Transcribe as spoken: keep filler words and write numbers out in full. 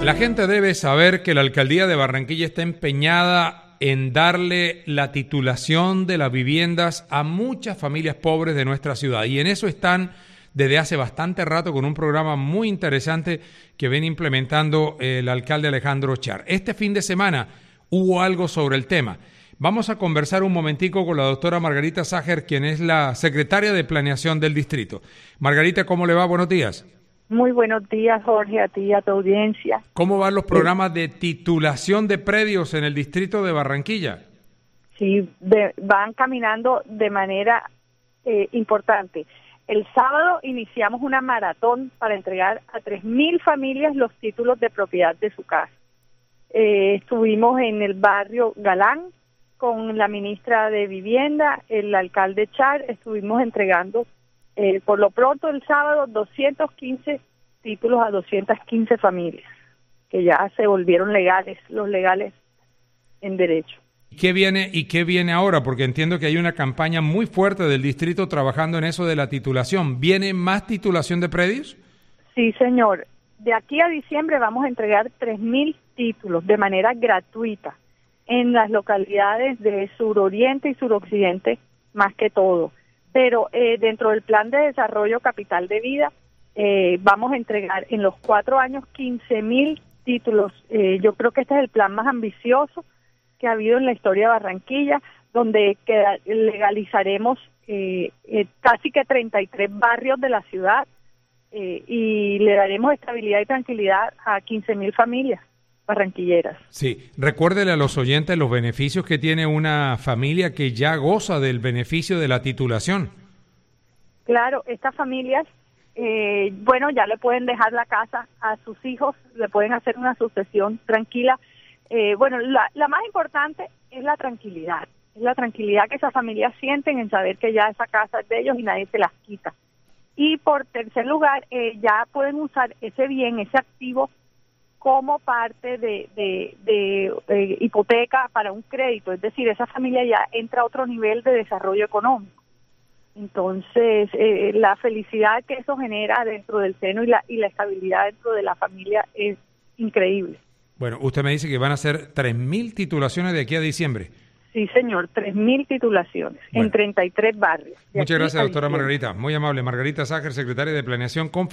La gente debe saber que la alcaldía de Barranquilla está empeñada en darle la titulación de las viviendas a muchas familias pobres de nuestra ciudad. Y en eso están desde hace bastante rato con un programa muy interesante que viene implementando el alcalde Alejandro Char. Este fin de semana hubo algo sobre el tema. Vamos a conversar un momentico con la doctora Margarita Ságer, quien es la secretaria de Planeación del distrito. Margarita, ¿cómo le va? Buenos días. Muy buenos días, Jorge, a ti y a tu audiencia. ¿Cómo van los programas de titulación de predios en el distrito de Barranquilla? Sí, de, van caminando de manera eh, importante. El sábado iniciamos una maratón para entregar a tres mil familias los títulos de propiedad de su casa. Eh, estuvimos en el barrio Galán con la ministra de Vivienda, el alcalde Char, estuvimos entregando Eh, por lo pronto el sábado doscientos quince títulos a doscientas quince familias que ya se volvieron legales, los legales en derecho. ¿Qué viene y qué viene ahora? Porque entiendo que hay una campaña muy fuerte del distrito trabajando en eso de la titulación. ¿Viene más titulación de predios? Sí, señor. De aquí a diciembre vamos a entregar tres mil títulos de manera gratuita en las localidades de suroriente y suroccidente más que todo. Pero eh, dentro del plan de desarrollo capital de vida eh, vamos a entregar en los cuatro años quince mil títulos. Eh, yo creo que este es el plan más ambicioso que ha habido en la historia de Barranquilla, donde queda, legalizaremos eh, eh, casi que treinta y tres barrios de la ciudad eh, y le daremos estabilidad y tranquilidad a quince mil familias barranquilleras. Sí, recuérdele a los oyentes los beneficios que tiene una familia que ya goza del beneficio de la titulación. Claro, estas familias, eh, bueno, ya le pueden dejar la casa a sus hijos, le pueden hacer una sucesión tranquila. Eh, bueno, la, la más importante es la tranquilidad, es la tranquilidad que esas familias sienten en saber que ya esa casa es de ellos y nadie se las quita. Y por tercer lugar, eh, ya pueden usar ese bien, ese activo, como parte de, de, de, de hipoteca para un crédito, es decir, esa familia ya entra a otro nivel de desarrollo económico. Entonces, eh, la felicidad que eso genera dentro del seno y la, y la estabilidad dentro de la familia es increíble. Bueno, usted me dice que van a ser tres mil titulaciones de aquí a diciembre. Sí, señor, tres mil titulaciones bueno, en treinta y tres barrios. Muchas gracias, doctora Margarita. Muy amable. Margarita Ságer, secretaria de Planeación.